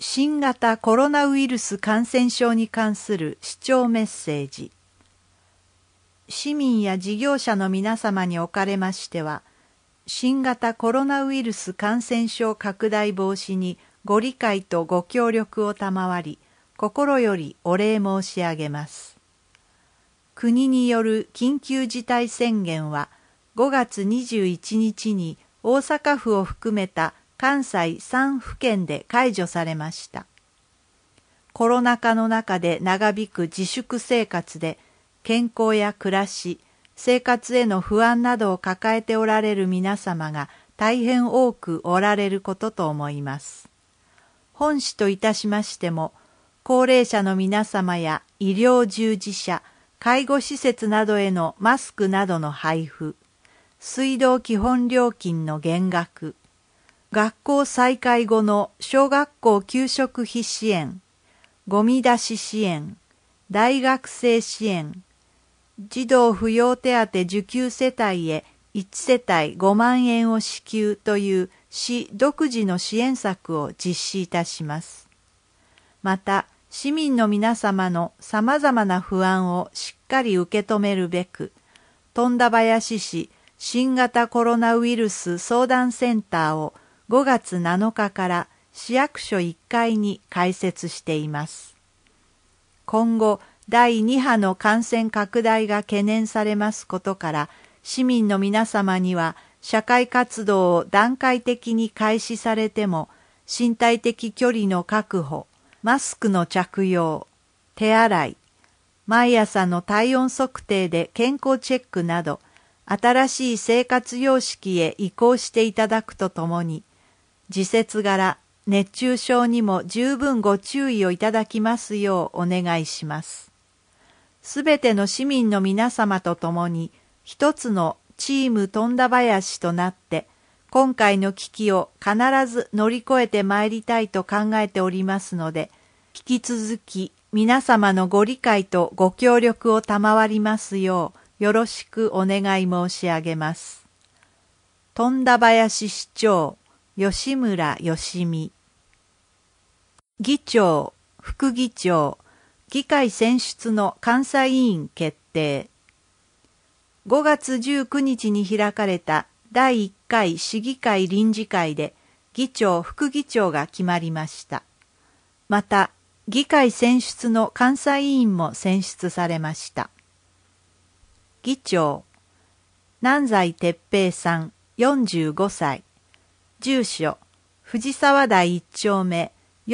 新型コロナウイルス感染症に関する視聴メッセージ。市民や事業者の皆様におかれましては、新型コロナウイルス感染症拡大防止にご理解とご協力を賜り、心よりお礼申し上げます。国による緊急事態宣言は5月21日に大阪府を含めた関西3府県で解除されました。コロナ禍の中で長引く自粛生活で健康や暮らし、生活への不安などを抱えておられる皆様が大変多くおられることと思います。本市といたしましても、高齢者の皆様や医療従事者、介護施設などへのマスクなどの配布、水道基本料金の減額、学校再開後の小学校給食費支援、ゴミ出し支援、大学生支援、児童扶養手当受給世帯へ1世帯5万円を支給という市独自の支援策を実施いたします。また、市民の皆様のさまざまな不安をしっかり受け止めるべく、富田林市新型コロナウイルス相談センターを5月7日から市役所1階に開設しています。今後、第2波の感染拡大が懸念されますことから、市民の皆様には社会活動を段階的に開始されても、身体的距離の確保、マスクの着用、手洗い、毎朝の体温測定で健康チェックなど、新しい生活様式へ移行していただくとともに、時節柄、熱中症にも十分ご注意をいただきますようお願いします。すべての市民の皆様と共に、一つのチーム富田林となって、今回の危機を必ず乗り越えてまいりたいと考えておりますので、引き続き皆様のご理解とご協力を賜りますよう、よろしくお願い申し上げます。富田林市長、吉村義美。議長、副議長、議会選出の監査委員決定。5月19日に開かれた第1回市議会臨時会で議長・副議長が決まりました。また、議会選出の監査委員も選出されました。議長、南西哲平さん、45歳。住所、藤沢台1丁目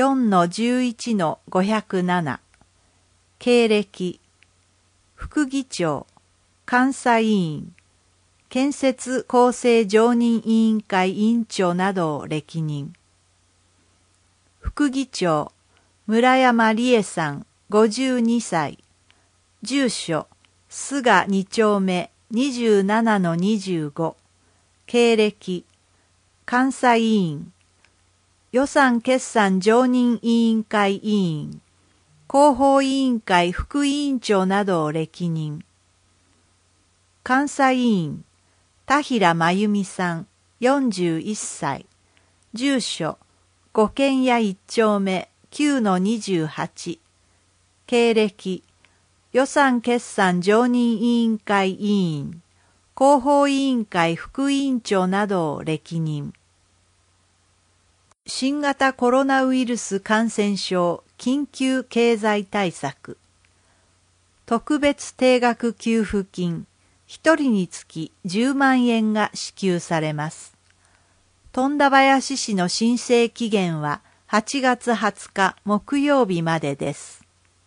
4-11-507。経歴、副議長、監査委員、建設構成常任委員会委員長などを歴任。副議長、村山理恵さん、52歳。住所、菅2丁目 27-25。経歴、監査委員、予算決算常任委員会委員、広報委員会副委員長などを歴任。監査委員、田平真由美さん、41歳。住所、五軒屋1丁目 9-28。経歴、予算決算常任委員会委員、広報委員会副委員長などを歴任。新型コロナウイルス感染症緊急経済対策。特別定額給付金、1人につき10万円が支給されます。富田林市の申請期限は8月20日木曜日までです。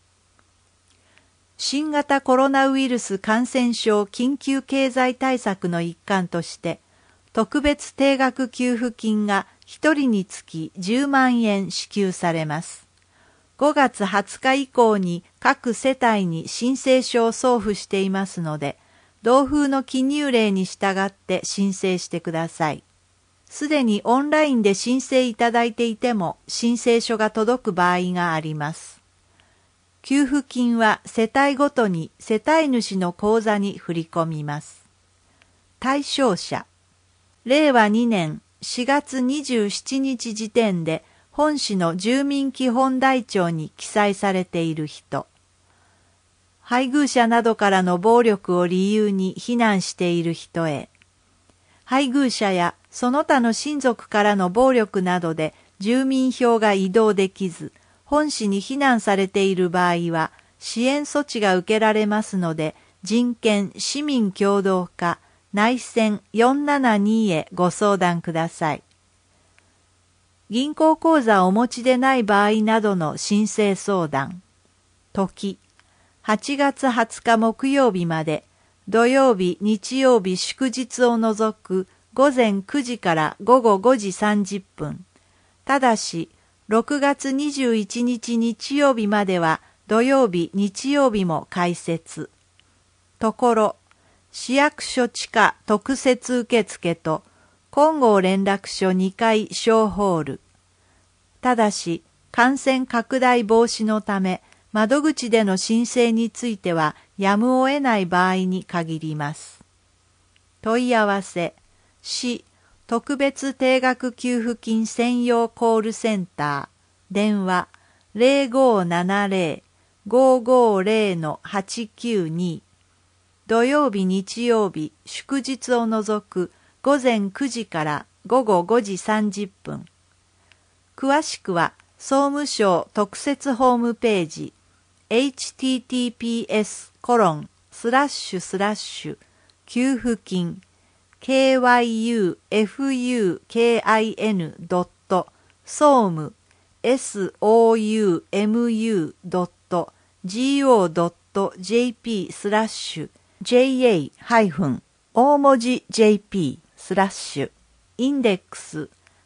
新型コロナウイルス感染症緊急経済対策の一環として、特別定額給付金が1人につき10万円支給されます。5月20日以降に各世帯に申請書を送付していますので、同封の記入例に従って申請してください。すでにオンラインで申請いただいていても申請書が届く場合があります。給付金は世帯ごとに世帯主の口座に振り込みます。対象者、令和2年4月27日時点で本市の住民基本台帳に記載されている人、配偶者などからの暴力を理由に避難している人へ、配偶者やその他の親族からの暴力などで住民票が移動できず、本市に避難されている場合は、支援措置が受けられますので、人権市民共同課内線472へご相談ください。銀行口座をお持ちでない場合などの申請相談。時、8月20日木曜日まで、土曜日、日曜日、祝日を除く午前9時から午後5時30分。ただし、6月21日日曜日までは土曜日、日曜日も開設。ところ、市役所地下特設受付と金剛連絡所2階小ホール。ただし、感染拡大防止のため、窓口での申請についてはやむを得ない場合に限ります。問い合わせ、市特別定額給付金専用コールセンター、電話0570-550-892、土曜日日曜日祝日を除く午前9時から午後5時30分。詳しくは総務省特設ホームページ https:// 給付金kyufukin.soum.go.jp/ 大文字 jp/ インデックス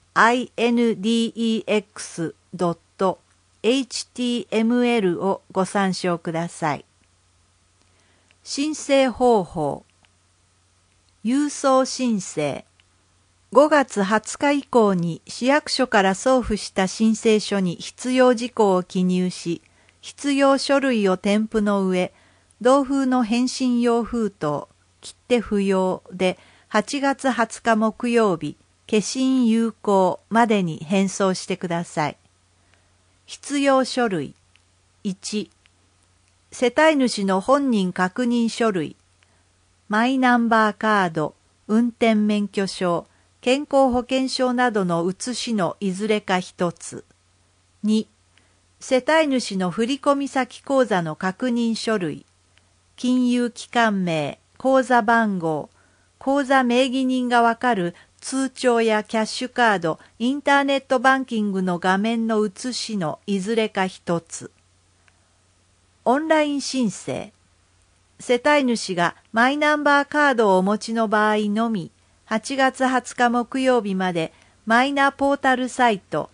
index.html をご参照ください。申請方法。郵送申請。5月20日以降に市役所から送付した申請書に必要事項を記入し、必要書類を添付の上、同封の返信用封筒、切手不要で8月20日木曜日、消印有効までに返送してください。必要書類。1、世帯主の本人確認書類、マイナンバーカード、運転免許証、健康保険証などの写しのいずれか一つ。2、世帯主の振込先口座の確認書類、金融機関名、口座番号、口座名義人がわかる通帳やキャッシュカード、インターネットバンキングの画面の写しのいずれか一つ。オンライン申請。世帯主がマイナンバーカードをお持ちの場合のみ、8月20日木曜日までマイナポータルサイト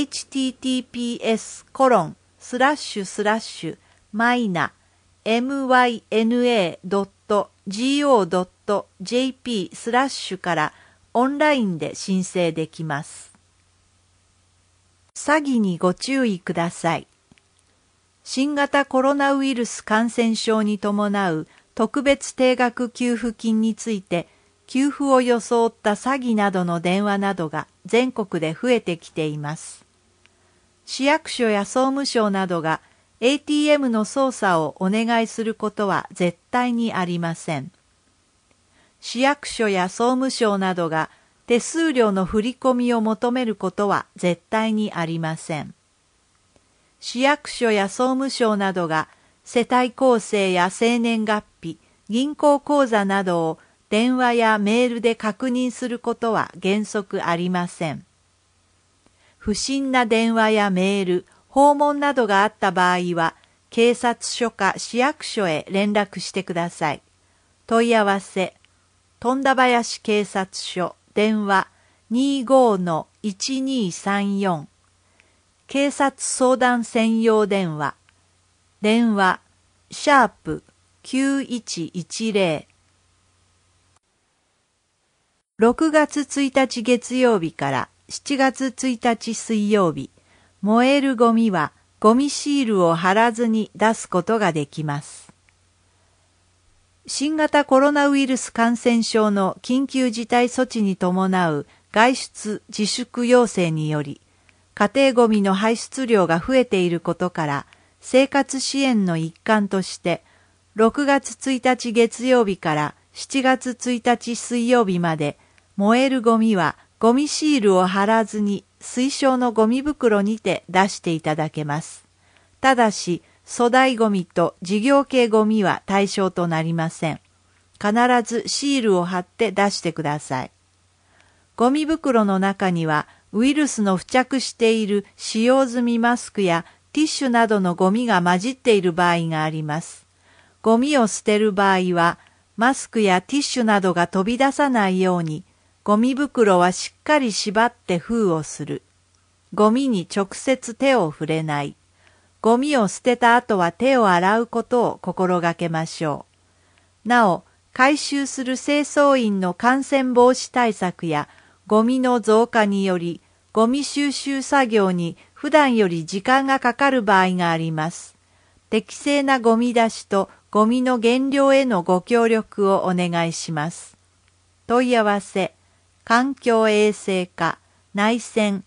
https://myna.go.jp/ からオンラインで申請できます。詐欺にご注意ください。新型コロナウイルス感染症に伴う特別定額給付金について、給付を装った詐欺などの電話などが全国で増えてきています。市役所や総務省などが ATM の操作をお願いすることは絶対にありません。市役所や総務省などが手数料の振り込みを求めることは絶対にありません。市役所や総務省などが世帯構成や生年月日、銀行口座などを電話やメールで確認することは原則ありません。不審な電話やメール、訪問などがあった場合は、警察署か市役所へ連絡してください。問い合わせ、富田林警察署、電話 25-1234、警察相談専用電話、電話、#9110。6月1日月曜日から7月1日水曜日、燃えるゴミはゴミシールを貼らずに出すことができます。新型コロナウイルス感染症の緊急事態措置に伴う外出自粛要請により、 家庭ごみの排出量が増えていることから、生活支援の一環として、6月1日月曜日から7月1日水曜日まで、燃えるゴミはゴミシールを貼らずに推奨のゴミ袋にて出していただけます。ただし、粗大ゴミと事業系ゴミは対象となりません。必ずシールを貼って出してください。ゴミ袋の中にはウイルスの付着している使用済みマスクやティッシュなどのゴミが混じっている場合があります。ゴミを捨てる場合は、マスクやティッシュなどが飛び出さないように、ゴミ袋はしっかり縛って封をする。ゴミに直接手を触れない。ゴミを捨てた後は手を洗うことを心がけましょう。なお、回収する清掃員の感染防止対策やゴミの増加により、ゴミ収集作業に普段より時間がかかる場合があります。適正なゴミ出しとゴミの減量へのご協力をお願いします。問い合わせ、環境衛生課内線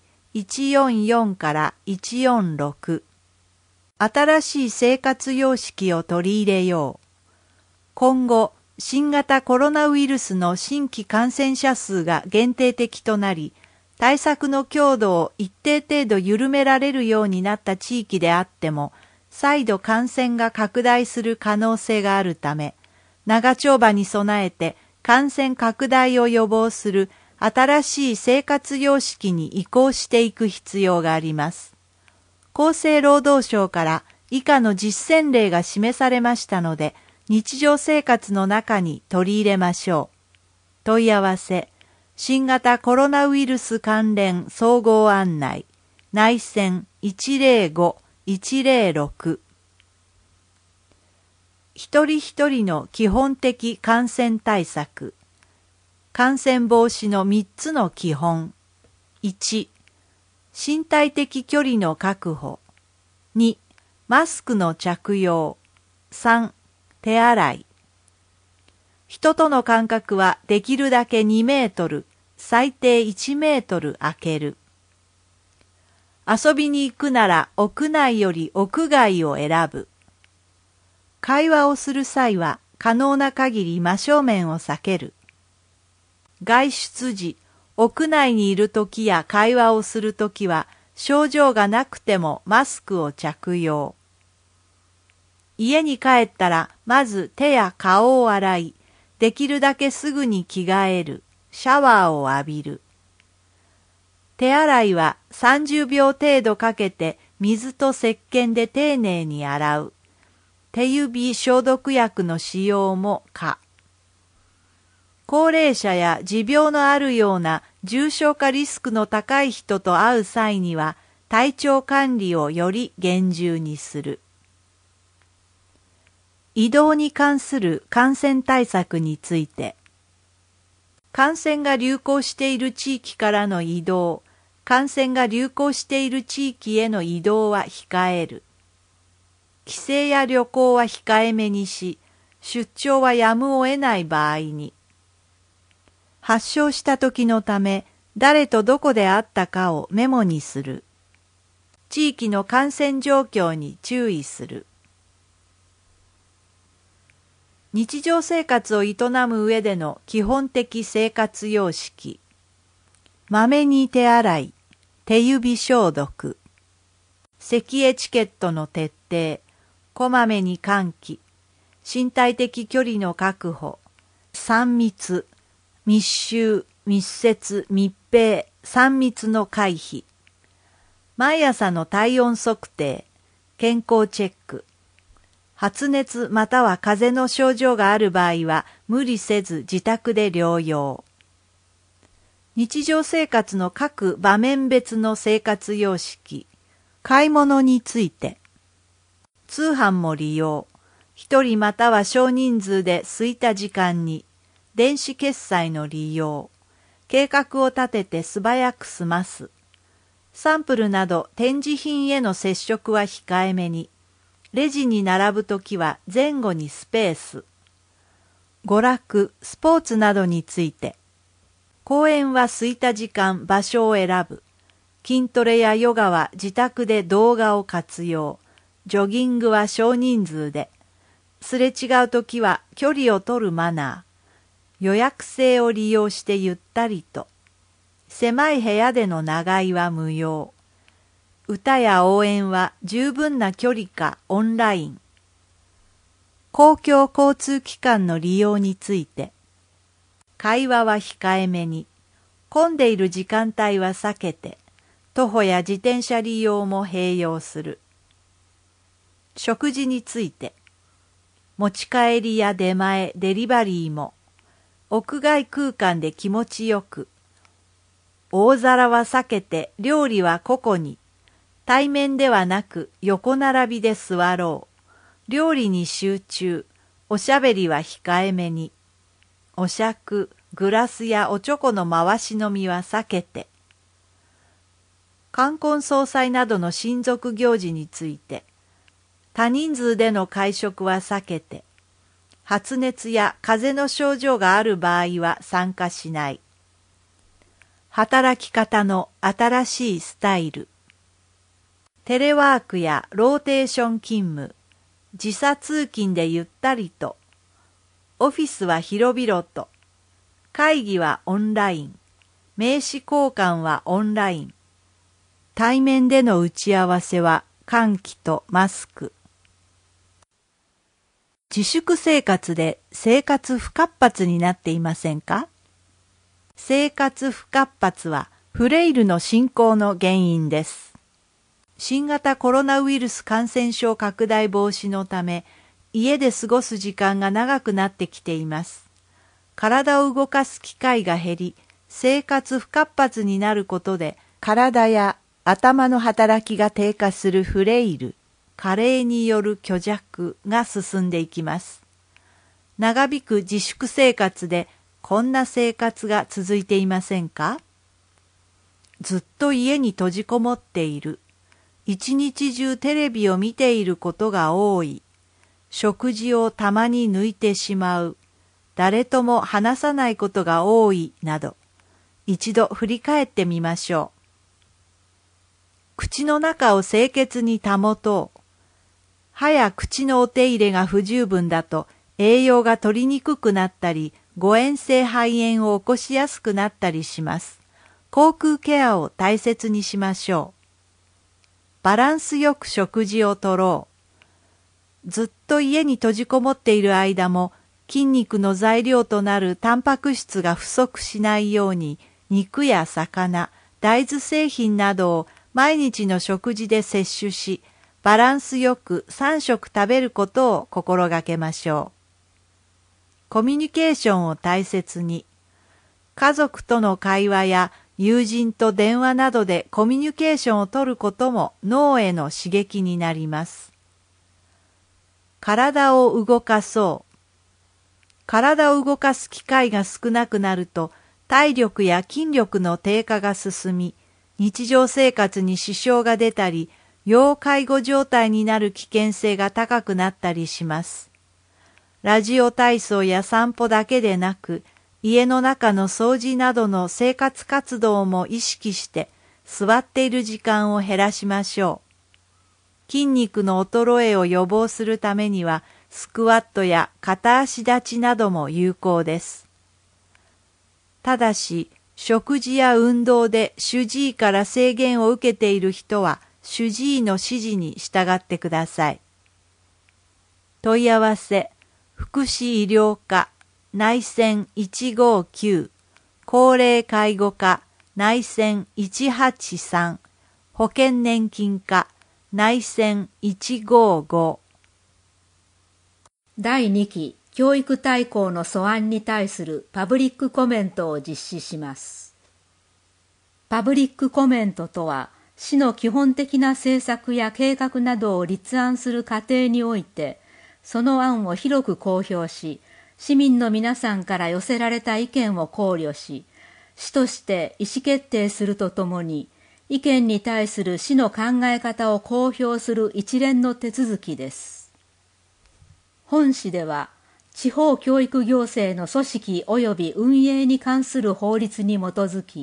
144から146。新しい生活様式を取り入れよう。今後、新型コロナウイルスの新規感染者数が限定的となり、対策の強度を一定程度緩められるようになった地域であっても、再度感染が拡大する可能性があるため、長丁場に備えて感染拡大を予防する新しい生活様式に移行していく必要があります。厚生労働省から以下の実践例が示されましたので、日常生活の中に取り入れましょう。問い合わせ、新型コロナウイルス関連総合案内、内線105-106。一人一人の基本的感染対策。感染防止の3つの基本。1、身体的距離の確保。2、マスクの着用。3、手洗い。人との間隔はできるだけ2メートル、最低1メートル空ける。遊びに行くなら屋内より屋外を選ぶ。会話をする際は可能な限り真正面を避ける。外出時、屋内にいるときや会話をするときは症状がなくてもマスクを着用。家に帰ったらまず手や顔を洗い、できるだけすぐに着替える、シャワーを浴びる。手洗いは30秒程度かけて水と石鹸で丁寧に洗う。手指消毒薬の使用も可。高齢者や持病のあるような重症化リスクの高い人と会う際には体調管理をより厳重にする。移動に関する感染対策について、感染が流行している地域からの移動、感染が流行している地域への移動は控える。帰省や旅行は控えめにし、出張はやむを得ない場合に、発症した時のため、誰とどこで会ったかをメモにする。地域の感染状況に注意する。日常生活を営む上での基本的生活様式。まめに手洗い、手指消毒。咳エチケットの徹底、こまめに換気、身体的距離の確保、3密、密集、密接、密閉、3密の回避。毎朝の体温測定、健康チェック。発熱または風邪の症状がある場合は無理せず自宅で療養。日常生活の各場面別の生活様式。買い物について。通販も利用。一人または少人数で空いた時間に。電子決済の利用。計画を立てて素早く済ます。サンプルなど展示品への接触は控えめに。レジに並ぶときは前後にスペース。娯楽、スポーツなどについて。公園は空いた時間、場所を選ぶ。 筋トレやヨガは自宅で動画を活用。ジョギングは少人数で。すれ違うときは距離を取るマナー。予約制を利用してゆったりと。狭い部屋での長居は無用。歌や応援は十分な距離かオンライン。公共交通機関の利用について。会話は控えめに。混んでいる時間帯は避けて。徒歩や自転車利用も併用する。食事について。持ち帰りや出前、デリバリーも。屋外空間で気持ちよく。大皿は避けて料理は個々に。対面ではなく横並びで座ろう。料理に集中。おしゃべりは控えめに。お酌、グラスやおちょこの回し飲みは避けて。冠婚葬祭などの親族行事について。多人数での会食は避けて。発熱や風邪の症状がある場合は参加しない。働き方の新しいスタイル。テレワークやローテーション勤務。時差通勤でゆったりと。オフィスは広々と。会議はオンライン。名刺交換はオンライン。対面での打ち合わせは換気とマスク。自粛生活で生活不活発になっていませんか？生活不活発はフレイルの進行の原因です。新型コロナウイルス感染症拡大防止のため、家で過ごす時間が長くなってきています。体を動かす機会が減り、生活不活発になることで、体や頭の働きが低下するフレイル、加齢による虚弱が進んでいきます。長引く自粛生活でこんな生活が続いていませんか？ずっと家に閉じこもっている。一日中テレビを見ていることが多い。食事をたまに抜いてしまう。誰とも話さないことが多いなど、一度振り返ってみましょう。口の中を清潔に保とう。歯や口のお手入れが不十分だと栄養が取りにくくなったり、誤嚥性肺炎を起こしやすくなったりします。口腔ケアを大切にしましょう。バランスよく食事をとろう。ずっと家に閉じこもっている間も筋肉の材料となるタンパク質が不足しないように肉や魚、大豆製品などを毎日の食事で摂取し、バランスよく3食食べることを心がけましょう。コミュニケーションを大切に。家族との会話や友人と電話などでコミュニケーションをとることも脳への刺激になります。体を動かそう。体を動かす機会が少なくなると体力や筋力の低下が進み、日常生活に支障が出たり、要介護状態になる危険性が高くなったりします。ラジオ体操や散歩だけでなく、家の中の掃除などの生活活動も意識して座っている時間を減らしましょう。筋肉の衰えを予防するためにはスクワットや片足立ちなども有効です。ただし、食事や運動で主治医から制限を受けている人は主治医の指示に従ってください。問い合わせ、福祉医療課内線159、高齢介護課内線183、保険年金課内線155。 第2期教育大綱の素案に対するパブリックコメントを実施します。パブリックコメントとは、市の基本的な政策や計画などを立案する過程において、その案を広く公表し、市民の皆さんから寄せられた意見を考慮し、市として意思決定するとともに、意見に対する市の考え方を公表する一連の手続きです。本市では、地方教育行政の組織及び運営に関する法律に基づき、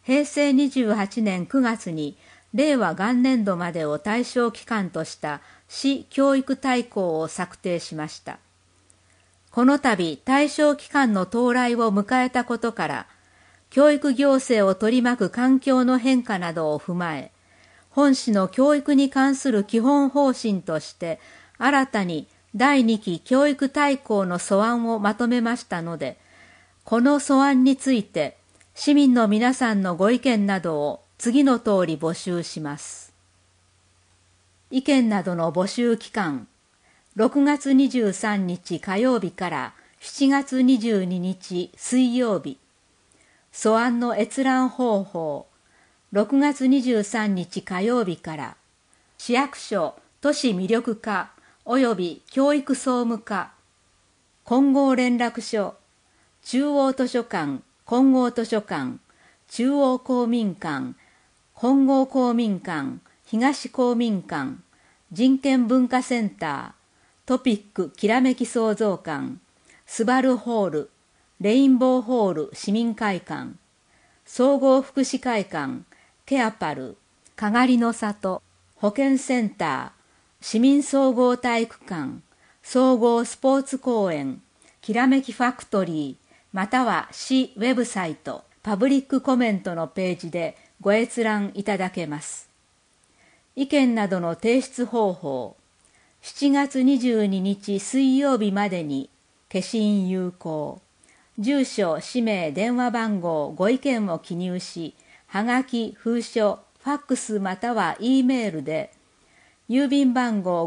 平成28年9月に令和元年度までを対象期間とした市教育大綱を策定しました。この度対象期間の到来を迎えたことから、教育行政を取り巻く環境の変化などを踏まえ、本市の教育に関する基本方針として新たに第2期教育大綱の素案をまとめましたので、この素案について市民の皆さんのご意見などを次の通り募集します。意見などの募集期間、6月23日火曜日から7月22日水曜日。素案の閲覧方法、6月23日火曜日から市役所都市魅力課及び教育総務課、混合連絡所、中央図書館、混合図書館、中央公民館、混合公民館、東公民館、人権文化センター、トピックきらめき創造館、スバルホール、レインボーホール市民会館、総合福祉会館、ケアパル、かがりの里、保健センター、市民総合体育館、総合スポーツ公園、きらめきファクトリー、または市ウェブサイト、パブリックコメントのページでご閲覧いただけます。意見などの提出方法、7月22日水曜日までに消印有効。住所、氏名、電話番号、ご意見を記入し、はがき、封書、ファックスまたは E メールで、郵便番号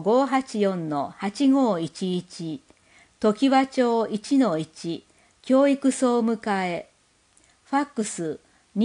584-8511、常盤町 1-1、教育総務課へ、ファックス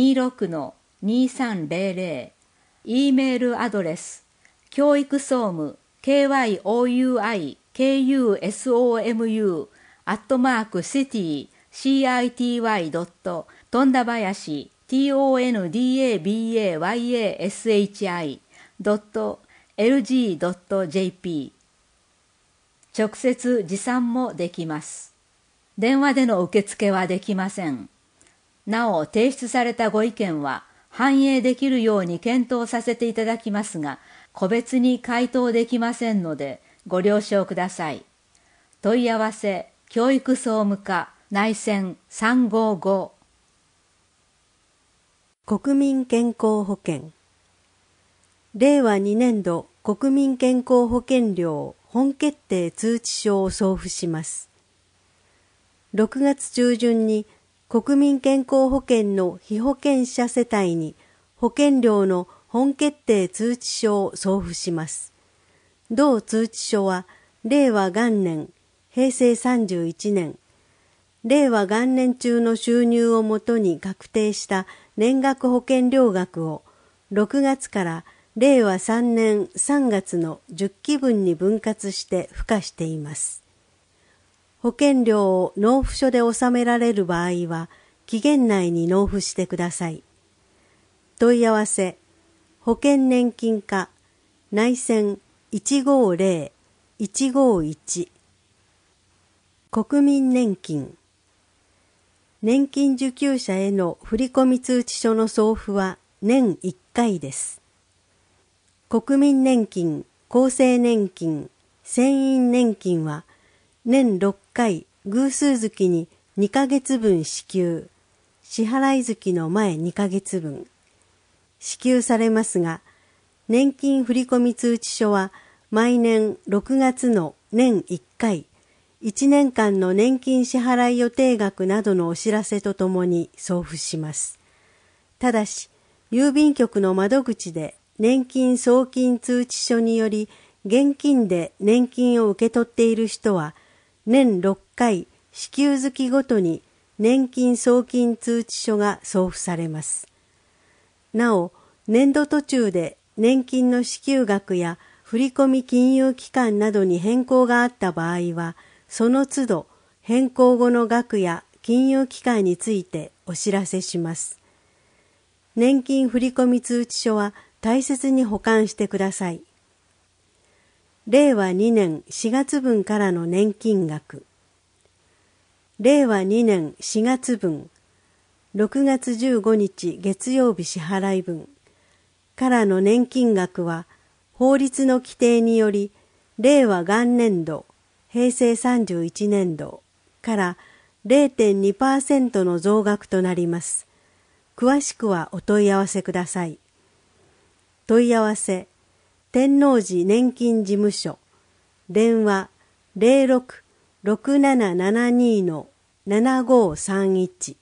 26-2300、E メールアドレス、教育総務、kyusomu@city.tondabayashi.lg.jp 直接持参もできます。電話での受付はできません。なお、提出されたご意見は反映できるように検討させていただきますが、個別に回答できませんのでご了承ください。問い合わせ、教育総務課内線355。 国民健康保険。令和2年度国民健康保険料本決定通知書を送付します。6月中旬に国民健康保険の被保険者世帯に保険料の本決定通知書を送付します。同通知書は令和元年、平成31年、令和元年中の収入をもとに確定した年額保険料額を6月から令和3年3月の10期分に分割して付加しています。保険料を納付書で納められる場合は期限内に納付してください。問い合わせ、保険年金課内線150-151。国民年金。年金受給者への振込通知書の送付は年1回です。国民年金、厚生年金、船員年金は年6回偶数月に2ヶ月分支給、支払い月の前2ヶ月分支給されますが、年金振込通知書は毎年6月の年1回、1年間の年金支払い予定額などのお知らせとともに送付します。ただし、郵便局の窓口で年金送金通知書により現金で年金を受け取っている人は、年6回支給月ごとに年金送金通知書が送付されます。なお、年度途中で年金の支給額や振込金融機関などに変更があった場合は、その都度変更後の額や金融機関についてお知らせします。年金振込通知書は大切に保管してください。令和2年4月分からの年金額。令和2年4月分、 6月15日月曜日支払い分からの年金額は法律の規定により令和元年度平成31年度から 0.2% の増額となります。詳しくはお問い合わせください。問い合わせ天王寺年金事務所電話 06-6772-7531